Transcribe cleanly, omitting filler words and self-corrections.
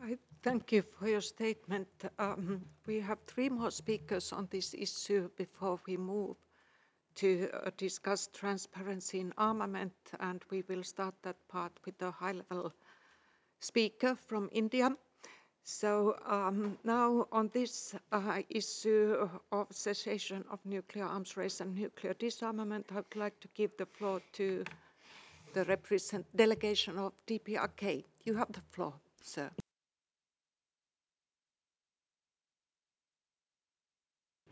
I thank you for your statement. We have three more speakers on this issue before we move to discuss transparency in armament, and we will start that part with a high-level speaker from India. So now on this issue of cessation of nuclear arms race and nuclear disarmament, I would like to give the floor to the delegation of DPRK. You have the floor, sir.